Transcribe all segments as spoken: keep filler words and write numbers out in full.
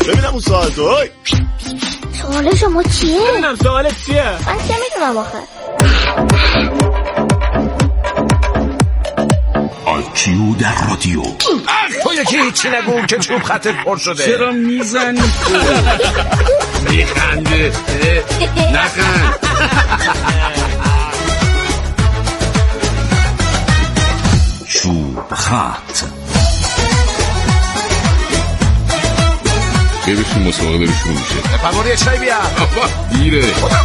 ببینم اون سوال تو. سوال شما چیه؟ ببینم سوالت چیه؟ من چه میدونم آخه. آیکیو در رادیو. تو یکی هیچی نگو که چوب خطت پر شده. چرا میزنی؟ میخنده نخند. چوب خط. ببینیم مسابقه داره شروع میشه. فرمانی یه چای بیار. دیره.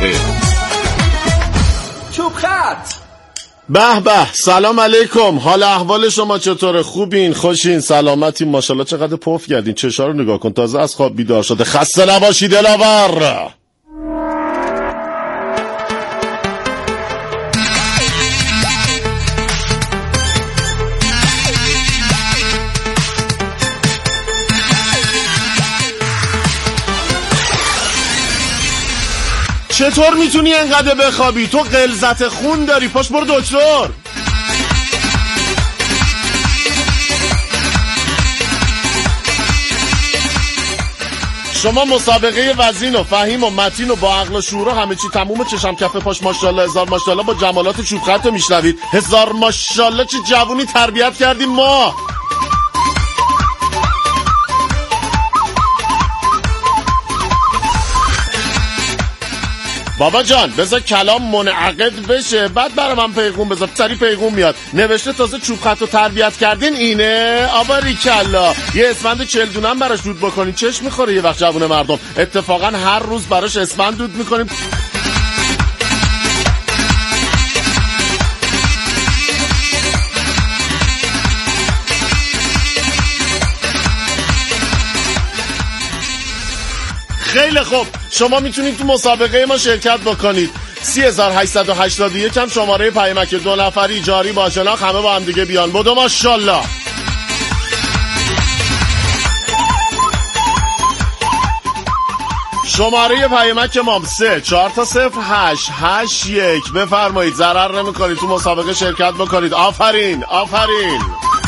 چوب خط. به به، سلام علیکم. حال احوال شما چطوره؟ خوبین؟ خوشین؟ سلامتین؟ ماشاءالله چقدر پف کردین. چشا رو نگاه کن، تازه از خواب بیدار شده. خسته نباشید دلاور. چطور میتونی انقدر بخوابی؟ تو غلظت خون داری، پاش برو دکتر. شما مسابقه وزین و فهیم و متین و با عقل و شعور و همه چی تموم، چشم کف پاش ماشاءالله هزار ماشاءالله با جمالات چوب خط رو میشنوید. هزار ماشاءالله چه جوونی تربیت کردیم ما. بابا جان بذار کلام منعقد بشه، بعد برای من پیغون بذار. سری پیغون میاد نوشته تازه چوب خط رو تربیت کردین. اینه آباری کلا. یه اسفند چهل دونه هم براش دود بکنین، چشم میخوره یه وقت جوون مردم. اتفاقا هر روز براش اسفند دود میکنیم. خیلی خوب، شما میتونید تو مسابقه ما شرکت بکنید. سی هزار هشتصد و هشتاد و یک هم شماره پیامک دو نفری جاری با شناخت، همه با هم دیگه بیان. بدو ماشاءالله. شماره پیامک ما سه چهار تا صفر هشت هشت یک. بفرمایید، ضرر نمی‌کنید، تو مسابقه شرکت بکنید. آفرین آفرین.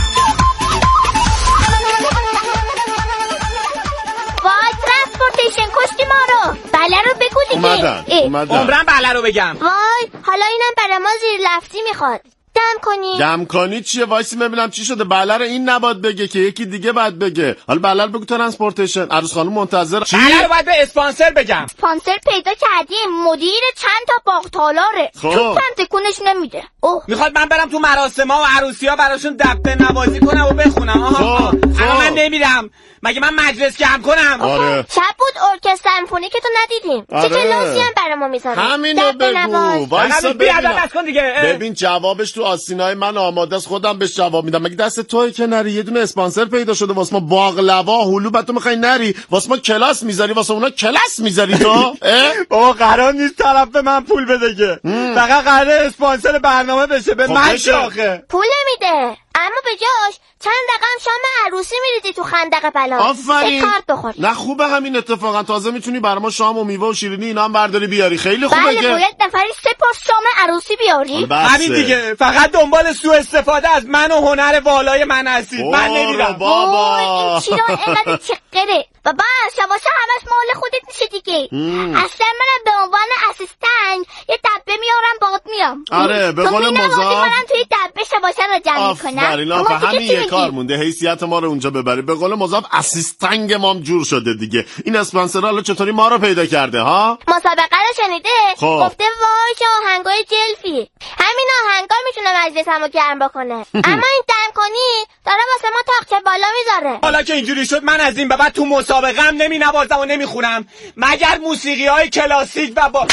کشتی ما رو. بله رو بگو دیگه. اومدن اومدن. عمرم بله رو بگم. وای حالا اینم برای ما زیر لفظی میخواد. دم کنی. دم کنی چیه؟ وایسی ببینم چی شده. بله رو این نباید بگه که یکی دیگه باید بگه. حالا بله رو بگو ترانسپورتیشن. عروس خانم منتظر. بله رو باید به اسپانسر بگم. اسپانسر پیدا کردیم، مدیر چند تا باغ‌تالاره. خب تو هم تکونش نمیده. اوه میخواد من برم تو مراسم‌ها و عروسی‌ها براشون دبه نوازی کنم و بخونم. آها الان من نمیرم. مگه من مجلس جمع کنم؟ آره. شب بود ارکستر سمفونی که تو ندیدیم. آره. چه کلاسی هم برای ما میذاره. همینو بگو. وایسا ببین. ببین جوابش تو آستینای من آماده است، خودم بهش جواب میدم. مگه دست توئه که نری؟ یه دونه اسپانسر پیدا شده واسه ما، باقلوا هلو. بعد تو میخوای نری واسه ما کلاس میذاری، واسه اونا کلاس میذاری تو؟ بابا قرار نیست طرف به من پول بده که، فقط قراره اسپانسر برنامه بشه. به من چه آخه؟ پول نمیده، اما به جاش چند رقم شام عروسی میریزی تو خندق بلا. آفرین. کارت بخوری. نه خوبه همین اتفاقا. تازه میتونی برای ما شام و میوه و شیرینی اینا هم برداری بیاری. خیلی خوبه. بله که باید نفری سه پاس شام عروسی بیاری. همین دیگه. فقط دنبال سوء استفاده از من و هنر والای من هستید. من نمیرم بابا. این چی رو اینقدر چقره بابا؟ شباشا همش مال خودت میشه دیگه. اصلا منم به عنوان اسیستنت یه دبه میارم باهات میام. آره به قول مضاف من توی دبه شباشا رو جمع میکنم. آفرین آفرین. همین یه کار مونده، حیثیت ما رو اونجا ببری. به قول مضاف اسیستنگ ما هم جور شده دیگه. این اسپانسر حالا چطوری ما رو پیدا کرده ها؟ مسابقه رو شنیده؟ خب. گفته وای چه آهنگای جلفی. همین آهنگا میتونه مجلسمو گرم بکنه. اما این دم کنی داره واسه ما تاقچه بالا میذاره. حالا که اینجوری شد من از این به بعد تو مسابقه هم نمی نوازم و نمی خونم مگر موسیقی های کلاسیک و با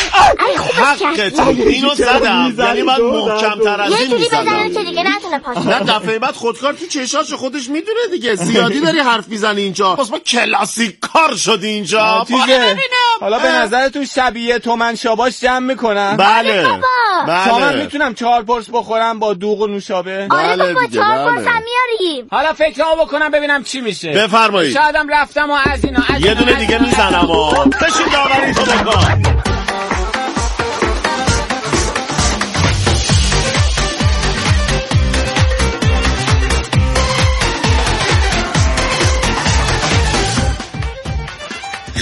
حقت. اینو زدم، یعنی باید محکم تر از این میزدم. یه جوری دیگه نتونه پاشه. نه دفعه بعد خودکار تو چشاش خودش میدونه دیگه. زیادی داری حرف میزنی اینجا. واسه ما کلاسیک کار شدی اینجا. حالا به نظرتون شبیه تومن شاباش جمع میکنم؟ بله بله. تا من میتونم چهار پرس بخورم با دوغ و نوشابه؟ آره بابا چهار پرس هم میاریم. حالا فکرها بکنم ببینم چی میشه. بفرمایید. شایدم رفتم و از اینا یه دونه دیگه میزنم و بشین داوری تو بکن.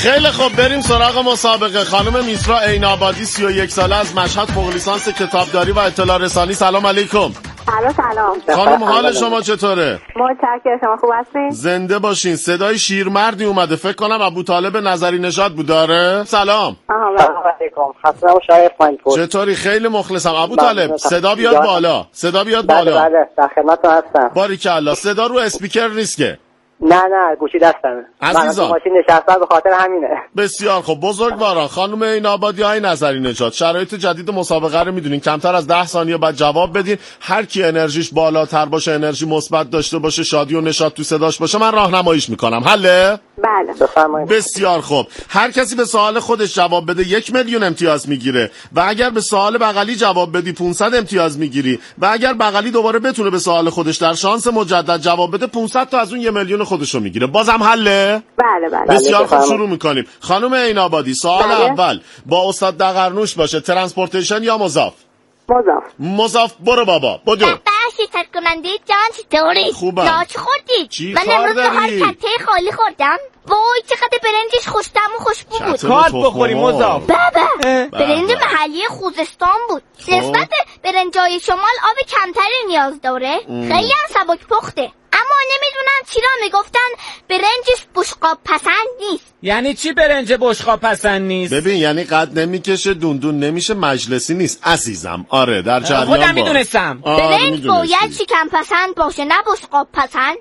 خیلی خوب، بریم سراغ مسابقه. خانم میسرا عین‌آبادی سی و یک ساله از مشهد، فوق لیسانس کتابداری و اطلاع رسانی. سلام علیکم. سلام سلام. خانم حال شما چطوره؟ متشکرم، شما خوب هستین؟ زنده باشین. صدای شیرمردی اومده، فکر کنم ابوطالب نظری نژاد بود. داره؟ سلام. سلام علیکم. خسته شاید فاینپور. چطوری؟ خیلی مخلصم ابوطالب. صدا بیاد بالا. صدا بیاد بله بالا. بله در خدمتتون هستم. باریکالله. صدا رو اسپیکر نیست که؟ نه نه گوشی دستمه. عزیزان. من تو ماشین نشستم به خاطر همینه. بسیار خب بزرگواران، خانم عین‌آبادی های نظری نژاد، شرایط جدید مسابقه رو میدونین، کمتر از ده ثانیه بعد جواب بدین. هر کی انرژیش بالاتر باشه، انرژی مثبت داشته باشه، شادی و نشاط تو صداش باشه، من راهنماییش میکنم. حله؟ بله بفرمایید. بسیار خوب. هر کسی به سوال خودش جواب بده یک میلیون امتیاز میگیره و اگر به سوال بغلی جواب بدی پانصد امتیاز میگیری و اگر بغلی دوباره بتونه به سوال خودش در شانس مجدد جواب بده پانصد تا از اون یک میلیون خودشو میگیره. بازم حله؟ بله بله. بسیار خوب، شروع میکنیم. خانم عین‌آبادی، سوال بله. اول با استاد دقرنوش باشه، ترانسپورتیشن یا مضاف؟ مضاف. مضاف. برو بابا بدو. شرکت کننده جان چطوری؟ خوبم. ناچ خوردی؟ چی من کار امروز داری؟ هر کته خالی خوردم. وای چقدر برنجش خوشتم و خوشبو بود. چطور کات تخم‌مرغ؟ بخوری مضاف. بابا بله. برنج محلی خوزستان بود. نسبت برنجای شمال آب کمتری نیاز داره. خیلی هم سبک پخته. اما نمیدونم چرا میگفتن برنجش بشقاب پسند نیست. یعنی چی برنج بشقاب پسند نیست؟ ببین یعنی قد نمیکشه، دوندون نمیشه، مجلسی نیست عزیزم. آره در جریان خودم باش. میدونستم. آره، برنج میدونستی. باید شکم پسند باشه، نه بشقاب پسند.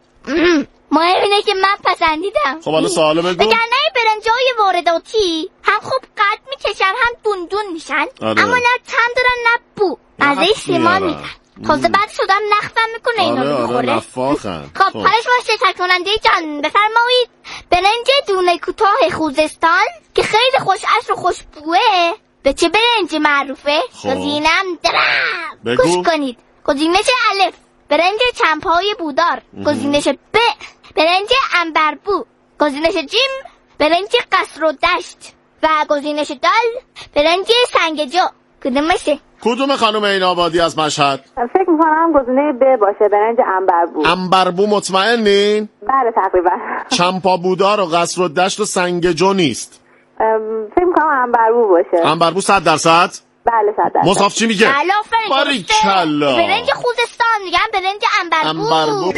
مهم اینه که من پسندیدم. خب حالا سوالو بگو. وگرنه برنجای وارداتی هم خوب قد میکشن هم دوندون میشن. آره. اما نه طعم دارن نه بو. مزه نفت سیمان میارن. میدن. تازه بعد شدم نخفم میکنه اینا آره رو آره بخوره. نفاخن. خب حالا شما شرکت کننده جان بفرمایید. برنج دونه کوتاه خوزستان که خیلی خوش عطر و خوشبوه به چه برنج معروفه؟ خب. گزینم درم. بگو. گوش کنید. گزینش الف برنج چمپای بودار. گزینش ب برنج عنبربو. گزینش جیم برنج قصر و دشت. و گزینش دال برنج سنگجو. کدومشه؟ کدوم خانم عین‌آبادی از مشهد؟ فکر میکنم گزینه ب باشه، برنج عنبربو. عنبربو مطمئنین؟ بله تقریبا. چمپا بودار و قصر و دشت و سنگجو نیست. ام، فکر میکنم عنبربو باشه. عنبربو صد درصد؟ بله صد درصد. مصاف چی میگه؟ بله آفرین باریکلا. برنج خوزستان میگن برنج عنبربو. عنبربو.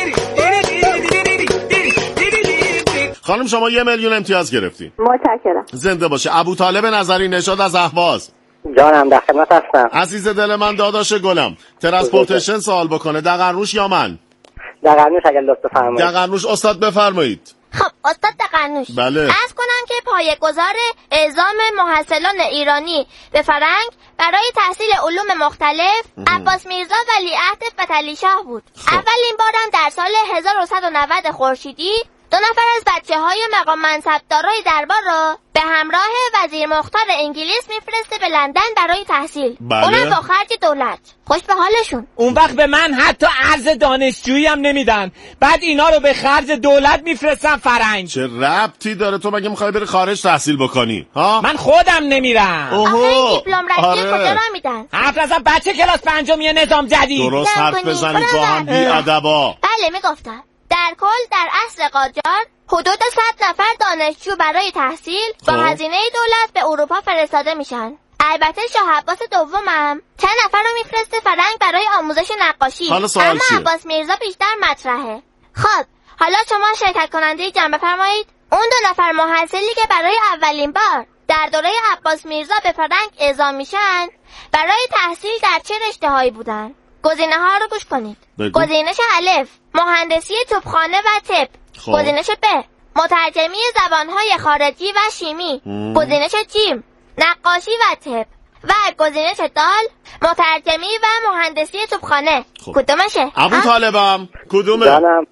خانم شما یه میلیون امتیاز گرفتی. متشکرم. زنده باشه. ابوطالب نظری نژاد از اهواز. جانم در خدمت هستم. عزیز دل من، داداش گلم، ترانسپورتیشن سوال بکنه، دقرنوش یا من؟ دقرنوش اگر لطف بفرمایید. دقرنوش استاد بفرمایید. خب استاد دقرنوش، بله. عرض کنم که پایه‌گذار اعزام محصلان ایرانی به فرنگ برای تحصیل علوم مختلف عباس میرزا ولیعهد فتحعلی شاه بود. خب. اولین بارم در سال هزار و صد و نود خورشیدی دو نفر از بچه‌های مقام منصبدارای دربار را به همراه وزیر مختار انگلیس میفرسته به لندن برای تحصیل. بله. اونم با خرج دولت. خوش به حالشون. اون وقت به من حتی ارز دانشجویی هم نمیدن، بعد اینا رو به خرج دولت میفرستن فرنگ. چه ربطی داره؟ تو مگه میخوای بری خارج تحصیل بکنی؟ ها؟ من خودم نمیرم. آخه این دیپلم رشته آره. کجا را میدن؟ حرف نزن بچه کلاس پنجمی نظام جدید. درست جمع حرف کنی. بزنید با هم بی اه. ادبا. بله میگفتم. در کل در عصر قاجار حدود صد نفر دانشجو برای تحصیل با خب. هزینه دولت به اروپا فرستاده میشن. البته شاه عباس دومم چند نفر رو میفرسته فرنگ برای آموزش نقاشی. حالا سوال اما چیه؟ عباس میرزا بیشتر مطرحه. خب حالا شما شرکت کننده جمع بفرمایید. اون دو نفر محصلی که برای اولین بار در دوره عباس میرزا به فرنگ اعزام میشن برای تحصیل در چه رشته‌هایی بودن؟ گزینه ها رو گوش کنید. بگو. گزینش الف مهندسی توپخانه و طب. خب. گزینش ب مترجمی زبانهای خارجی و شیمی. مم. گزینش جیم نقاشی و طب. و گزینش دال مترجمی و مهندسی توپخانه. خب. کدومشه؟ ابوطالبم کدومه؟ جانم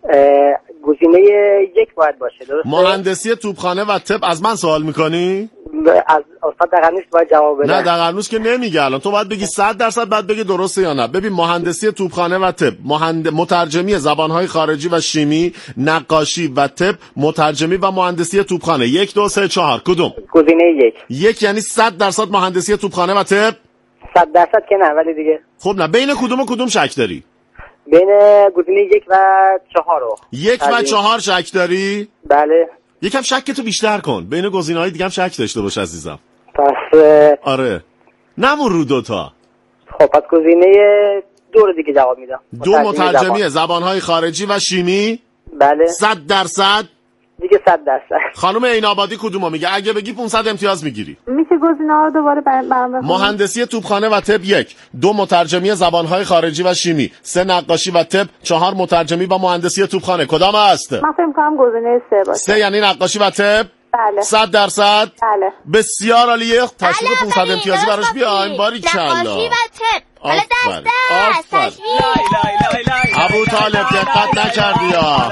گزینه یک باید باشه، درسته؟ مهندسی توپخانه و طب از من سوال میکنی؟ از استاد دقرنوش باید جواب بده. نه دقرنوش که نمیگه الان. تو باید بگی صد درصد، بعد بگی درسته یا نه. ببین مهندسی توپخانه و طب، مهند... مترجمی زبانهای خارجی و شیمی، نقاشی و طب، مترجمی و مهندسی توپخانه. یک دو سه چهار کدوم؟ گزینه یک. یک یعنی صد درصد مهندسی توپخانه و طب؟ صد درصد که نه، ولی دیگه خب نه، بین کدوم و کدوم شک داری؟ بین گزینه یک و چهار رو. یک و ترجیح. چهار شک داری؟ بله. یکم شک تو بیشتر کن، بین گزینه‌های دیگه هم شک داشته باش عزیزم. پس آره نمون رو دوتا. خب پس گزینه دو رو دیگه جواب میدم. دو مترجمی زبانهای خارجی و شیمی. بله. صد درصد دیگه صد درصد. خانم عین‌آبادی کدومو میگه؟ اگه بگی پانصد امتیاز میگیری. میشه گزینه‌ها رو دوباره برام بخونید؟ مهندسی توپخانه و طب یک، دو مترجمی زبانهای خارجی و شیمی، سه نقاشی و طب، چهار مترجمی و مهندسی توپخانه. کدام است؟ من فکر می‌کنم گزینه سه باشه. سه یعنی نقاشی و طب؟ بله. صد درصد؟ بله. بسیار عالیه. تشویق بله، پانصد آفرین، امتیازی براش درست بیاین. گفتید. باریکلا. نقاشی و طب. حالا دست آفرین. دست آفرین. تشویق. ابو طالب دقت نکردی یا؟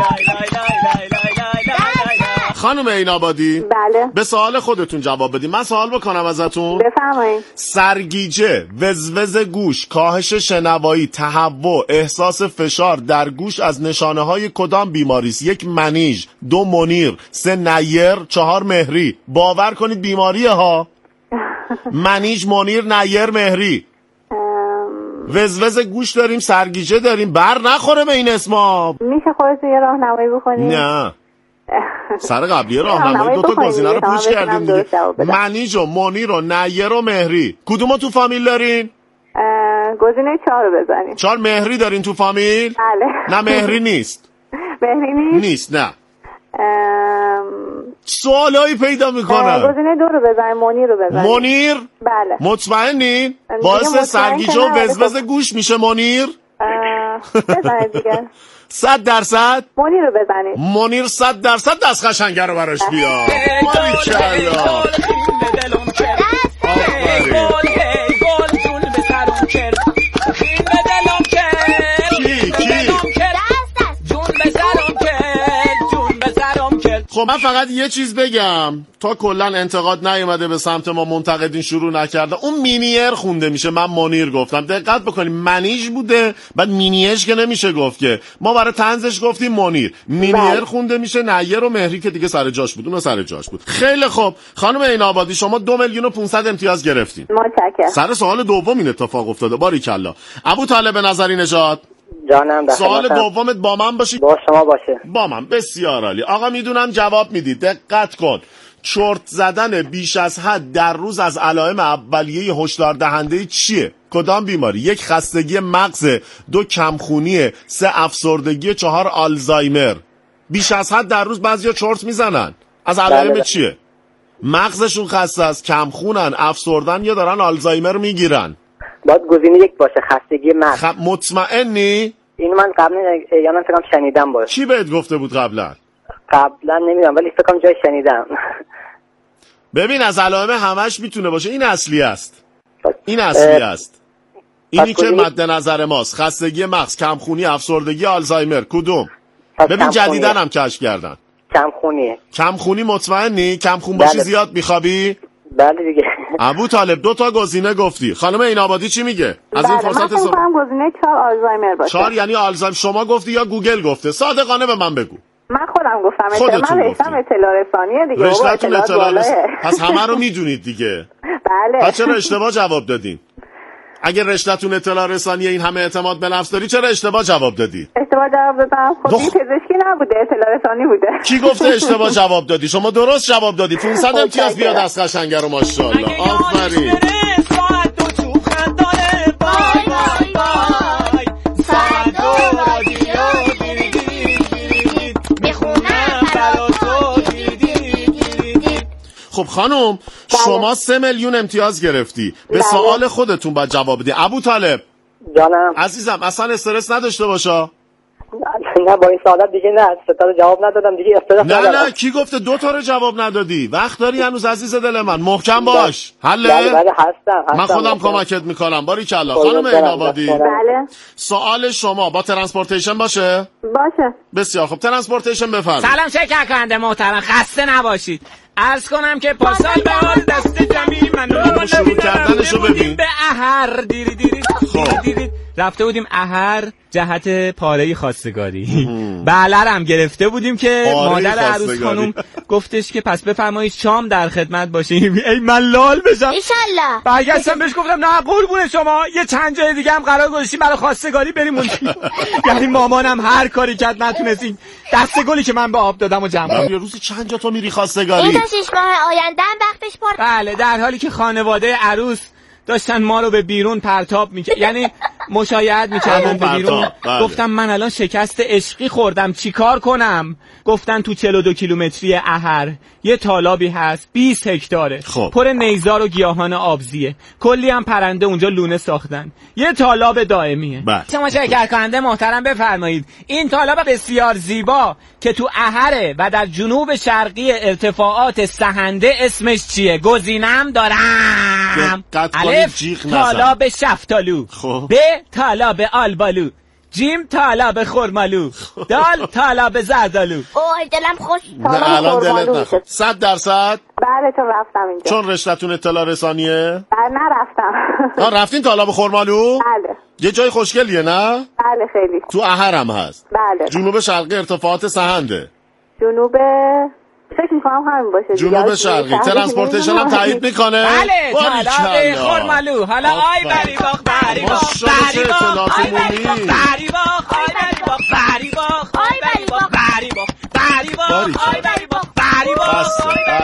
خانم عین‌آبادی بله. به سوال خودتون جواب بدید. من سوال بکنم ازتون. بفرمایید. سرگیجه، وزوز گوش، کاهش شنوایی، تهوع، احساس فشار در گوش از نشانه‌های کدام بیماری است؟ یک منیژ، دو منیر، سه نیر، چهار مهری. باور کنید بیماریه ها. منیژ، منیر، نیر، مهری. وزوز گوش داریم، سرگیجه داریم. بر نخوره به این اسما. میشه خودتون یه راهنمایی بکنید؟ نه. سر قبلی راهنمایی دو تا گزینه رو پوش کردیم دیگه. منیژ و منیر و نیر و مهری. کدومو تو فامیل دارین؟ گزینه چهار رو بزنید. چهار مهری دارین تو فامیل؟ بله. نه مهری نیست. مهری نیست؟ نیست نه. سوالایی پیدا میکنه. گزینه دو رو بزنید، منیر رو بزنید. منیر؟ بله. مطمئنین؟ باعث سرگیجه و وزوز گوش میشه منیر؟ بزنید دیگه. صد درصد؟ منیر رو بزنید. منیر صد درصد دست قشنگه رو براش بیا. باریکلا. خب من فقط یه چیز بگم تا کلا انتقاد نیومده به سمت ما، منتقدین شروع نکرده. اون مینیر خونده میشه، من منیر گفتم. دقت بکنیم منیژ بوده، بعد مینیش که نمیشه گفت که. ما برای طنزش گفتیم منیر. مینیر خونده میشه، نیر و مهری که دیگه سر جاش بود، اون سر جاش بود. خیلی خوب خانم عین‌آبادی شما دو میلیون و پانصد امتیاز گرفتین. متشکرم. سر سوال دوم این اتفاق افتاده. باریکلا. ابو طالب نظری نژاد جانم. سوال دومت با من باشه؟ با شما باشه. با من. بسیار عالی. آقا میدونم جواب میدید، دقت کن. چرت زدن بیش از حد در روز از علائم اولیه هشدار دهنده چیه؟ کدام بیماری؟ یک خستگی مغز، دو کمخونی، سه افسردگی، چهار آلزایمر. بیش از حد در روز بعضیا چرت میزنن. از علائم بله. چیه؟ مغزشون خسته است، کمخونن، افسردن یا دارن آلزایمر میگیرن. باید گزینه یک باشه، خستگی مغز. خب مطمئنی؟ این من قبلا یا من فکرم شنیدم باشه. کی بهت گفته بود قبلا؟ قبلا نمیدونم ولی فکرم جای شنیدم. ببین از علائم همش میتونه باشه. این اصلی است. این اصلی است. اینی که مد نظر ماست. خستگی مغز، کمخونی، افسردگی، آلزایمر. کدوم؟ ببین جدیدن هم کشف کردن. کمخونیه. کمخونی مطمئنی؟ کمخون باشی بله. زیاد میخوابی؟ بله دیگه. ابو طالب دو تا گزینه گفتی. خانم عین‌آبادی چی میگه؟ از بله. این فرصت من فکر می‌کنم گزینه چهار آلزایمر باشه. چهار یعنی آلزایمر. شما گفتی یا گوگل گفته؟ صادقانه به من بگو. من خودم گفتم. خودتون من رشتم اطلاع رسانیه دیگه. رشته‌تون اطلاع رسانیه. پس همه رو میدونید دیگه. بله. پس چرا اشتباه جواب دادین؟ اگه رشته‌تون اطلاع رسانیه، این همه اعتماد به نفس داری، چرا اشتباه جواب دادی؟ اشتباه جواب دادم. خب این پزشکی نبوده، اطلاع رسانی بوده. کی گفته اشتباه جواب دادی؟ شما درست جواب دادی. پانصد امتیاز بیاد از قشنگه رو ماشاءالله. آفرین. خب خانم شما سه میلیون امتیاز گرفتی. به سوال خودتون باید جواب بدی. ابو طالب جانم. عزیزم اصلا استرس نداشته باشا. نه با این سعادت دیگه نه، ستا رو جواب ندادم دیگه استرس نه ندارم. نه کی گفته دو تا رو جواب ندادی؟ وقت داری هنوز عزیز دل من. محکم باش. حله؟ بله بله هستم. من هستم. خودم هستم. کمکت میکنم. باریکلا. خانم عین‌آبادی بله. سوال شما با ترانسپورتیشن باشه؟ باشه. بسیار خب ترانسپورتیشن بفرمایید. سلام شرکت کننده محترم، خسته نباشید. عرض کنم که پاسال به حال دست جمعی من رو شروع کردنشو ببین. به اهر دیری دیری دیری دیری رفته بودیم اهر جهت پاره خواستگاری. بله هم گرفته بودیم که مادر عروس خانم گفتش که پس بفرمایید شام در خدمت باشیم. ای من لال بشم. ایشالله. برگشتم بهش گفتم نه قربون شما، یه چند جای دیگه هم قرار گذاشتیم برای خواستگاری بریم اون. یعنی مامانم هر کاری کرد نتونستین دسته گلی که من به آب دادم و جمع کنم. یه روزی چند جا تو میری خواستگاری؟ این تا شش ماه آینده هم وقتش پر. بله، در حالی که خانواده عروس داشتن ما رو به بیرون پرتاب میکرد، یعنی مشایعت میکردن به بیرون. بله. گفتم من الان شکست عشقی خوردم چیکار کنم؟ گفتن تو چهل و دو کیلومتری احر یه تالابی هست بیست هکتاره، خب. پر نیزار و گیاهان آبزیه، کلی هم پرنده اونجا لونه ساختن، یه تالاب دائمیه. بله. شما شرکت کننده محترم بفرمایید این تالاب بسیار زیبا که تو احره و در جنوب شرقی ارتفاعات سهنده اسمش چیه؟ گزینم دارم. الف تالاب شفتالو، خب. ب تالاب آلبالو، جیم تالاب خرمالو، دال تالاب زردالو. اوه دلم خوش. نه الان دلت نخواد. صد درصد؟ بله چون رفتم اینجا. چون رشته‌تون اطلاع رسانیه؟ بله نرفتم. آه رفتین تالاب خرمالو؟ بله. یه جای خوشگلیه نه؟ بله خیلی. تو احر هم هست. بله. جنوب شرقی ارتفاعات سهنده. جنوب فکر میکنم همین باشه. جنوب شرقی ترانسپورتیشن هم تایید میکنه. بله تالاب خرمالو. حالا آی بری باخ بری باخ بری باخ آی بری باخ بری باخ آی بری باخ بری باخ آی بری باخ بری باخ بری باخ آی بری باخ بری باخ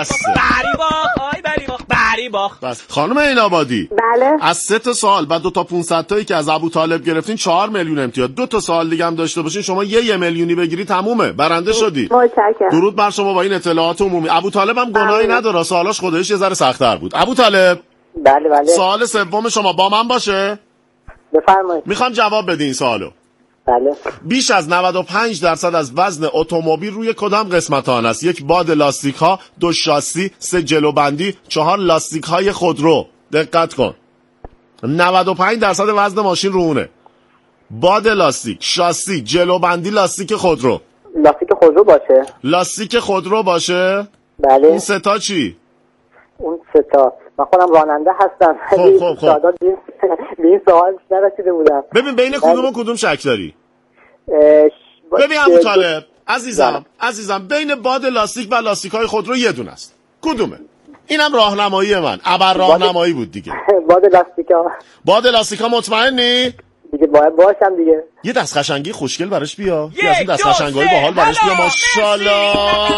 بری باخ آی بری باخ بری باخ. بس خانم اینابادی، بله. از سه تا سوال و دو تا پانصد تایی که از ابو طالب گرفتین چهار میلیون امتیاز. دو تا سوال دیگه هم داشته باشین شما یه یه میلیونی بگیری تمومه، برنده شدی. متشکرم. درود بر شما با این اطلاعات عمومی. ابو طالب هم گناهی نداره، سوالاش خودش یه ذره سخت‌تر بود. ابو طالب بله بله سوال سوم شما با من باشه. بفرمایید. میخوام جواب بدین این سوالو. بله. بیش از نود و پنج درصد از وزن اتومبیل روی کدام قسمت آن است؟ یک باد لاستیک ها، دو شاسی، سه جلوبندی، چهار لاستیک های خودرو. دقت کن. نود و پنج درصد وزن ماشین رو اونه. باد لاستیک، شاسی، جلوبندی، لاستیک خودرو. لاستیک خودرو باشه. لاستیک خودرو باشه؟ بله. اون سه تا چی؟ اون سه تا من خودم راننده هستم. خب خب خب. به این سوال نرسیده بودم. ببین بین کدوم و کدوم شک داری؟ اه... ببین ابو طالب عزیزم عزیزم بین باد لاستیک و لاستیک های خودرو یه دونه است. کدومه؟ اینم راهنمایی من. ابر راهنمایی بود دیگه. باد لاستیکا. باد لاستیکا مطمئنی؟ دیگه باید باشم دیگه. یه دست قشنگی خوشگل براش بیا. یه از این دست قشنگای باحال براش بیا. ماشاءالله.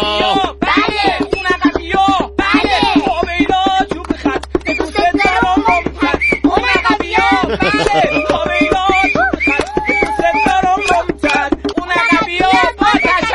بله. اون عقبیو. بله. هویدا چوب خط. دوست دارم ممتد. اون عقبیو. بله. هویدا چوب خط. دوست دارم ممتد. اون عقبیو. با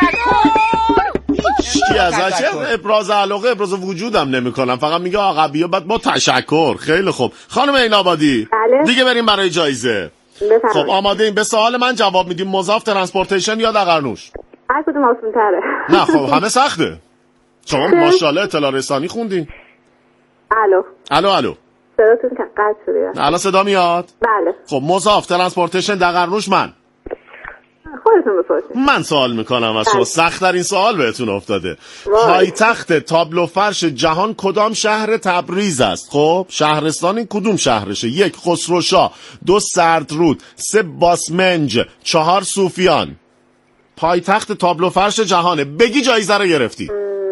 تشکر. چی ازش ابراز علاقه ابراز وجودم نمیکنم، فقط میگه عقبیو بعد با تشکر. خیلی خوب خانم اینابادی. بله. دیگه بریم برای جایزه. بفرمایید. خب آماده این به سوال من جواب میدیم. مضاف ترانسپورتیشن یا دقرنوش؟ هر کدوم آسون تره. نه خب همه سخته. شما ماشاءالله اطلاع رسانی خوندین. الو. الو الو. صداتون که قطع شده. الان صدا میاد؟ بله. خب مضاف ترانسپورتیشن دقرنوش من خودتون بپرسید. من سوال میکنم از شما. سخت ترین سوال بهتون افتاده. وای. پایتخت تابلو فرش جهان کدام شهر تبریز است؟ خب شهرستان این کدوم شهرشه؟ یک خسروشاه، دو سردرود، سه باسمنج، چهار صوفیان. پایتخت تابلو فرش جهانه. بگی جایزه رو گرفتی.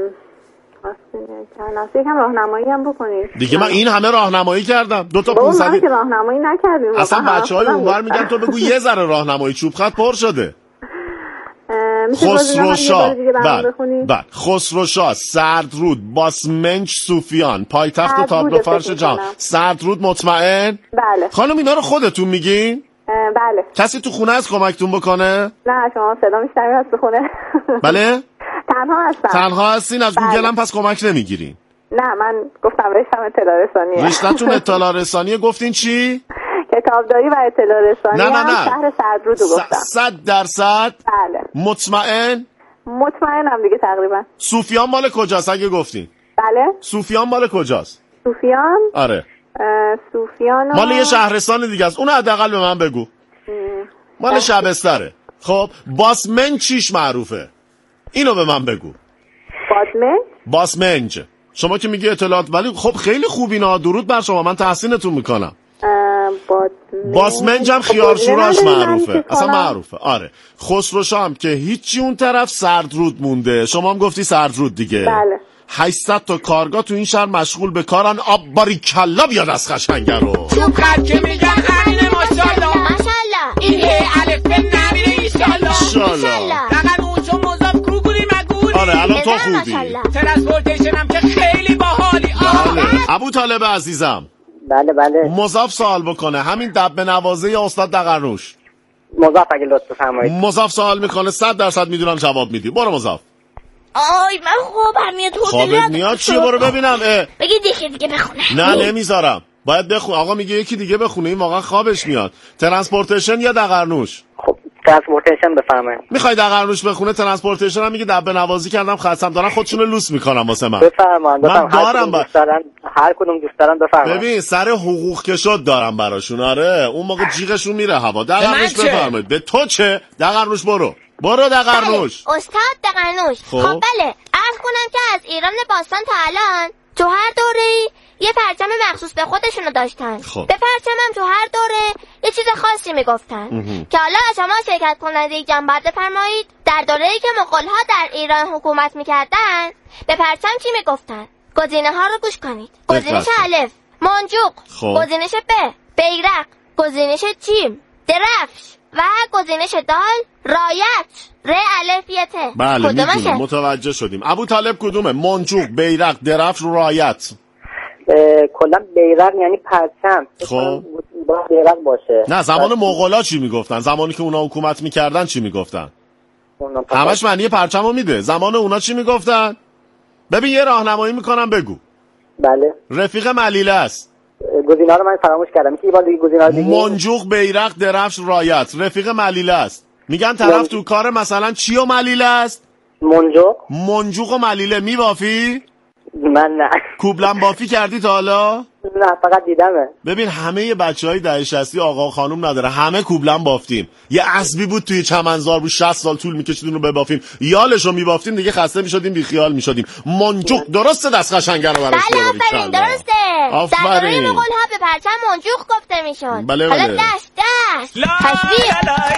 ناصر یکم راهنمایی هم بکنید. دیگه من این همه راهنمایی کردم. دو تا بابا ما پانصد که راهنمایی نکردیم. اصلا بچهای اونور میگن تو بگو یه ذره راهنمایی. چوب خط پر شده. خسروشاه، بعد بعد خسروشاه، سردرود، باسمنج، صوفیان. پایتخت تابلو فرش جهان. سردرود مطمئن؟ بله. خانم اینا رو خودتون میگین؟ بله. کسی تو خونه از کمکتون بکنه؟ نه شما صدا میشنوید از تو خونه. بله؟ تنها هستم. تنها هستین؟ از گوگل هم پس کمک نمیگیرین؟ نه من گفتم رشتم اطلاع رسانیه. رشته‌تون اطلاع رسانیه. گفتین چی؟ کتابداری و اطلاع رسانی. نه نه نه. شهر سردرودو گفتم. صد درصد؟ بله. مطمئن؟ مطمئنم دیگه تقریبا. صوفیان مال کجاست اگه گفتین؟ بله. صوفیان مال کجاست؟ صوفیان؟ آره. صوفیان مال یه شهرستان دیگه است. اون حداقل به من بگو. مال شبستره. خب باسمنج چیش معروفه؟ اینو به من بگو. باسمنج؟ باسمنج. شما که میگی اطلاعات ولی خب خیلی خوب اینا. درود بر شما. من تحسینتون میکنم. باسمنج هم خیارشوراش معروفه، اصلا معروفه. آره خسرو شاه هم که هیچی اون طرف سردرود مونده. شما هم گفتی سردرود دیگه. بله. هشتصد تا کارگاه تو این شهر مشغول به کارن. آب باریکلا بیاد از خشنگه رو. تو خط که میگن عین ماشاءالله ماشاءالله این ه الف ب نمیره ایشالله انشالله. دقیقا اون چون مضاف کوگولی مگولی. آره الان تو خوبی. ترانسپورتیشن هم که خیلی باحالی. بله. ابو طالب عزیزم بله بله مضاف سوال بکنه. همین دب نوازه یا استاد دقرنوش؟ مضاف اگه لطف بفرمایید. مضاف سوال میکنه صد درصد میدونم جواب میدی. برو مضاف. آی من خوابم میاد. خوابت میاد چیه؟ برو ببینم. بگی دیگه دیگه بخونه. نه نمیذارم. باید بخون. آقا میگه یکی دیگه بخونه. این واقعا خوابش میاد. ترانسپورتیشن یا دقرنوش؟ خب ترانسپورتیشن بفرمایید. میخوای دقرنوش بخونه؟ ترانسپورتیشن هم میگه دبه نوازی کردم خستم دارن خودشونو لوس میکنم واسه من. بفرمایید. من دارم با... هر کدوم دوست دارن بفرمایید. ببین سر حقوق که شد دارم براشون. آره اون موقع جیغشون میره هوا. دقرنوش بفرمایید. به تو چه؟ دقرنوش برو. برو دقرنوش. بله. استاد دقرنوش. خب, خب بله عرض کنم که از ایران باستان تا الان تو هر دوره‌ای یه پرچم مخصوص به خودشونو داشتن. خب. به پرچمم تو هر دوره یه چیز خاصی میگفتن که حالا شما شرکت کننده جنبت بفرمایید در دوره‌ای که مغول‌ها در ایران حکومت میکردن به پرچم چی میگفتن؟ گزینه ها رو گوش کنید. گزینش الف منجوق، خب. گزینش ب بیرق، گزینش جیم درفش و گزینش دال رایت ر الف یه ت. بله کدومشه؟ متوجه شدیم. ابو طالب کدومه؟ منجوق، بیرق، درفش، رایت. کلا بیرق یعنی پرچم. خب با بیرق باشه. نه زمان مغولا چی میگفتن؟ زمانی که اونا حکومت میکردن چی میگفتن؟ همش معنی پرچمو میده. زمان اونا چی میگفتن؟ ببین یه راهنمایی میکنم بگو. بله. رفیق ملیله است. گزینه‌ها رو من فراموش کردم. یه بار دیگه گزینه‌ها رو دیگه. منجوق، بیرق، درفش، رایت. رفیق ملیله است. میگن طرف تو کار مثلا چی و ملیله است؟ منجوق. منجوق و ملیله میبافی؟ من نه. کوبلم بافی کردی تا حالا؟ نه فقط دیدمه. ببین همه بچهای دهه شصت آقا و خانم نداره، همه کوبلم بافتیم. یه اسبی بود توی چمنزار بود شصت سال طول میکشید اون رو ببافیم. یالشو میبافتیم دیگه خسته میشدیم بی خیال میشدیم. منجوق درسته دست قشنگه رو براش بله آفرین درسته. آفرین. در دوره مغول‌ها به پرچم منجوق گفته میشد. بله حالا بله. دست دست تشبیه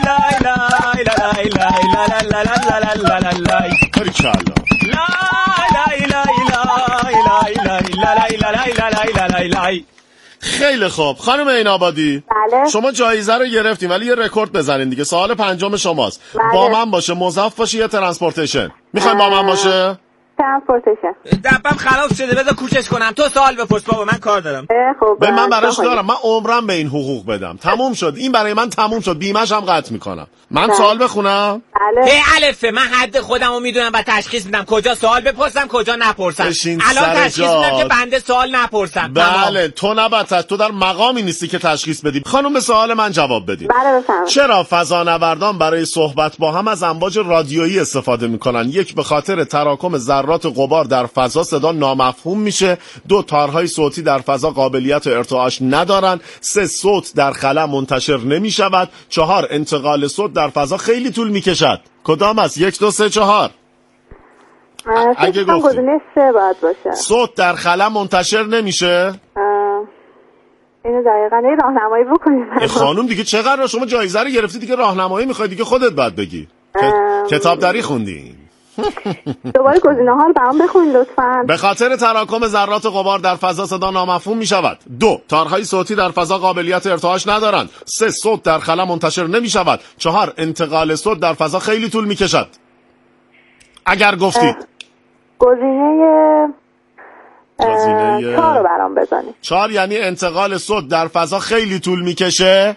خیلی خوب خانم اینابادی. بله. شما جایزه رو گرفتین ولی یه رکورد بزنین دیگه. سوال پنجم شماست. بله. با من باشه، مضاف باشه یا ترانسپورتیشن؟ میخواین با من باشه؟ ترانسپورتیشن. دبم خراب شده بذار کوچش کنم. تو سوال بپرس بابا من کار دارم. خب به من براش دارم. من عمرم به این حقوق بدم. تموم شد. این برای من تموم شد. بیمه‌ش هم قطع میکنم. من سوال بخونم؟ بله. به الفه من حد خودمو میدونم و تشخیص میدم کجا سوال بپرسم کجا نپرسم. الان تشخیص میدم که بنده سوال نپرسم. بله تو نباید. تو در مقامی نیستی که تشخیص بدی. خانم به سوال من جواب بدید. بله بفرمایید. چرا فضانوردان برای صحبت با هم از امواج رادیویی استفاده میکنن؟ یک به خاطر تراکم ذرات غبار در فضا صدا نامفهوم میشه. دو تارهای صوتی در فضا قابلیت ارتعاش ندارن. سه صوت در خلا منتشر نمیشود. چهار انتقال صوت در فضا خیلی طول میکشد. کدام است؟ یک دو سه چهار. اگه گفتی گزینه سه باید باشه. صوت در خلا منتشر نمیشه. اینو دقیقاً یه راهنمایی بکنید. خانم دیگه چقدر شما جایزه رو گرفتی دیگه راهنمایی میخوای دیگه خودت بعد بگی. کتاب داری خوندی. دوباره گزینه ها رو برام بخونید لطفاً. به خاطر تراکم ذرات غبار در فضا صدا نامفهوم می شود. دو تارهای صوتی در فضا قابلیت ارتعاش ندارند. سه صوت در خلا منتشر نمی شود. چهار انتقال صوت در فضا خیلی طول می کشد. اگر گفتید گزینه گزینه چهار رو برام بزنید. چهار یعنی انتقال صوت در فضا خیلی طول می کشه.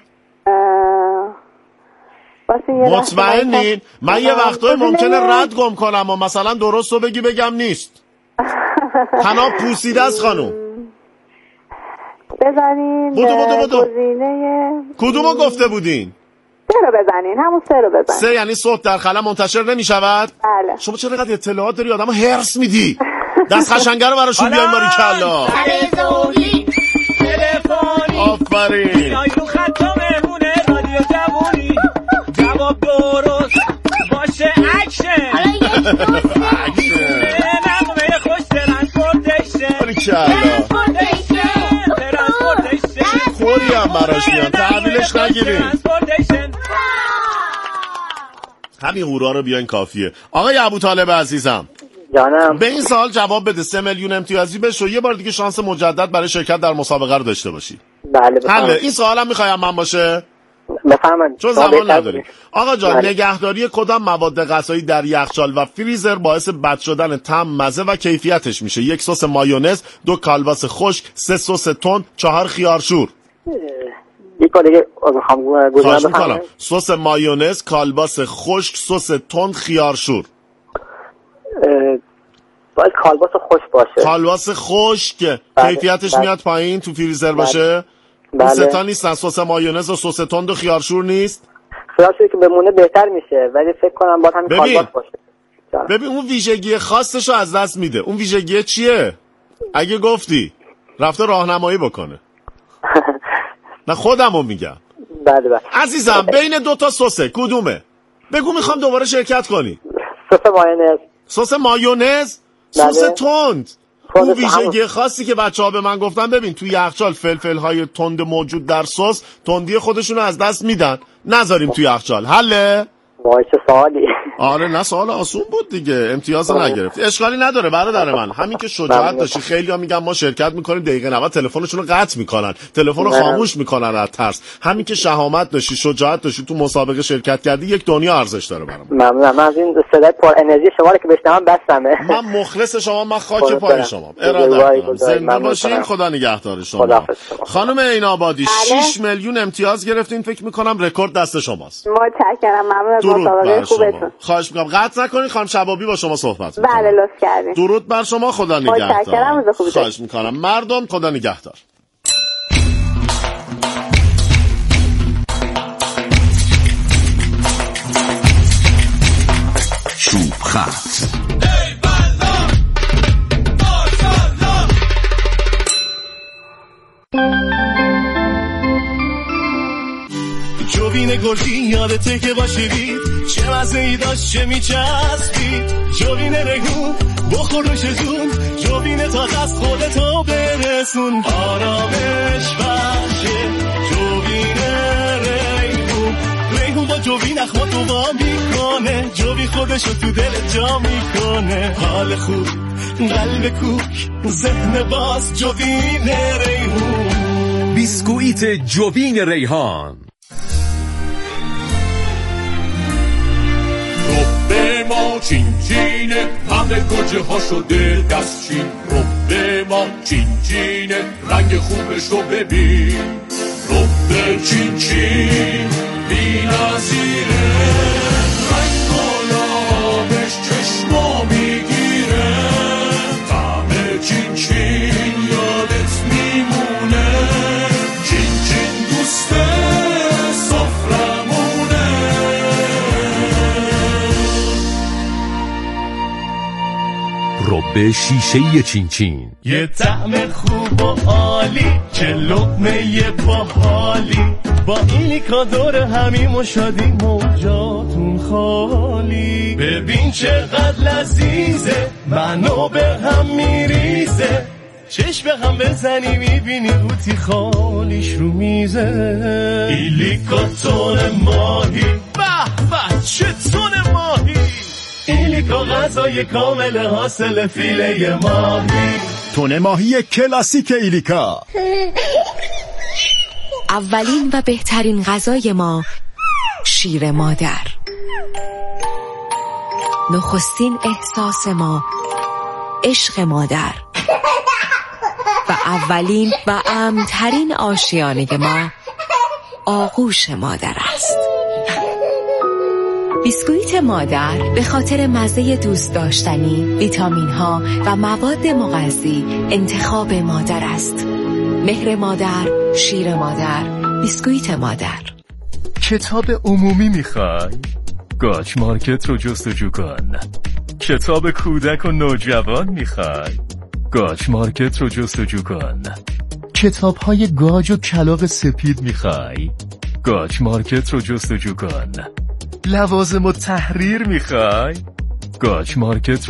مطمئنین؟ من یه وقتای ممکنه رد گم کنم و مثلا درست رو بگی بگم نیست. تناب پوسیده است خانم. بزنین بودو بودو بودو. گزینه کدومو گفته بودین؟ سه رو بزنین. همون سه رو بزنین. سه یعنی صوت در خلا منتشر نمی شود؟ بله. شما چرا اینقدر اطلاعات داری؟ آدمو هرس میدی. دست قشنگه رو براشون بیاین باری کلا. تلفنی آفرین. میای رو خط مهمونه رادیو جوونی. جواب درست باشه اکشن. حالا یک دو سه نغمه خوش ترانسپورتیشن. باری کلا. ترانسپورتیشن ترانسپورتیشن. خوریم. هم براش میان، تحویلش نگیرین. همین هورا رو بیاین کافیه. آقای ابوطالب عزیزم جانم، به این سوال جواب بده. سه میلیون امتیازی بشو، یه بار دیگه شانس مجدد برای شرکت در مسابقه رو داشته باشی. بله بفرمایید. حله، این سوالم میخوایم من باشه؟ بفرمایید. چون زمان نداریم. آقا جان، بله. نگهداری کدام مواد غذایی در یخچال و فریزر باعث بد شدن طعم، مزه و کیفیتش میشه؟ یک سس مایونز، دو کالباس خشک، سه سس تند، چهار خیارشور. یک بار دیگه میخوام گزارش خواهش میکنم. بفرمایید. سس مایونز، کالباس خشک، سس تند، خیارشور. باید کالباس خشک باشه. کالباس خشک. بله. کیفیتش بله. میاد پایین تو فریزر باشه؟ بله. اون ستا نیستن، سس مایونز و سس تند و خیارشور نیست؟ خیارشوری که بمونه بهتر میشه، ولی فکر کنم باید همین ببین. کالباس باشه. جان. ببین اون ویژگی خاصش رو از دست میده. اون ویژگی چیه؟ اگه گفتی رفته راهنمایی بکنه. نه خودمو میگم. بله بله. عزیزم بین دو تا سسه کدومه؟ بگو میخوام دوباره شرکت کنی. سس مایونز. سس مایونز، بله. سس تند. تند اون همون. ویژگی خاصی که بچه‌ها به من گفتن، ببین توی یخچال فلفل های تند موجود در سس تندی خودشونو از دست میدن. نذاریم توی یخچال. حله؟ وای چه سوالی. آره نه سوال آسون بود دیگه، امتیاز نگرفتی. اشکالی نداره برادر من، همین که شجاعت داشتی. خیلی‌ها میگن ما شرکت میکنیم، دقیقه نود تلفنشون رو قطع میکنن، تلفن رو خاموش میکنن از ترس. همین که شهامت داشتی، شجاعت داشتی، تو مسابقه شرکت کردی، یک دنیا ارزش داره برام. ممنونم. من از این صدای پر انرژی شما رو که بشنوم بسمه. من مخلص شما، من خاک خدا پای برم. شما. ارادت بزرگواری، دارم. بزرگ. زنده ممنون باشین. کنم. خدا نگهدار شما. خداحافظ شما. خانم عین آبادی، بله. شش میلیون امتیاز گرفتین، فکر میکنم رکورد دست شماست. متشکرم. ممنون از درود مسابقه بر شما. خوبتون. خواهش میکنم قطع نکنید. خانم شبابی با شما صحبت میکنم. بله لطف کردین. درود بر شما. خدا متشکرم. نگهدار. روز خوبی داشته. خواهش میکنم. مردم خدا نگهدار. چوب خط. جوین گلفی یادته که باشیدید، چه مزه ای داشت چه میچسبید. جوین ریحون بخور روش زون، جوین تا دست خودتو برسون. آرامش بخشه جوین ریحون، ریحون با جوین اخماتو وا میکنه، جوین خودشو تو دل جا میکنه. حال خوب قلب کوک ذهن باز جوین ریحون. بیسکویت جوین ریحان. رب ما چین چینه، همه گوجه ها شده دستچین. رب ما چین چینه، رنگ خوبش رو ببین. رب چین چین بی نظیره، رنگ گلابش چشما میگیره. طعم چین چین یادت میمونه، چین چین دوست سفرمونه. رب شیشه چین چین، یه طعم خوب و عالی، چه لقمه باحالی. با ایلیکا دور همیم و شادیم و جاتون خالی. ببین چقدر لذیذه، منو به هم میریزه. چشم به هم بزنی میبینی قوطی خالیش رو میزه. ایلیکا تون ماهی، به به چه تون ماهی. ایلیکا غذای کامل حاصل فیله ماهی. تون ماهی کلاسیک ایلیکا. اولین و بهترین غذای ما شیر مادر. نخستین احساس ما عشق مادر و اولین و امن‌ترین آشیانه ما آغوش مادر است. بیسکویت مادر به خاطر مزه دوست داشتنی، ویتامین ها و مواد مغذی انتخاب مادر است. مهر مادر، شیر مادر، بیسکویت مادر. کتاب عمومی میخوای؟ گاچ مارکت رو جستجو کن. کتاب کودک و نوجوان میخوای؟ گاچ مارکت رو جستجو کن. کتاب های گاج و کلاغ سپید میخوای؟ گاچ مارکت رو جستجو کن. لوازم و تحریر میخوای؟ گاچ مارکت رو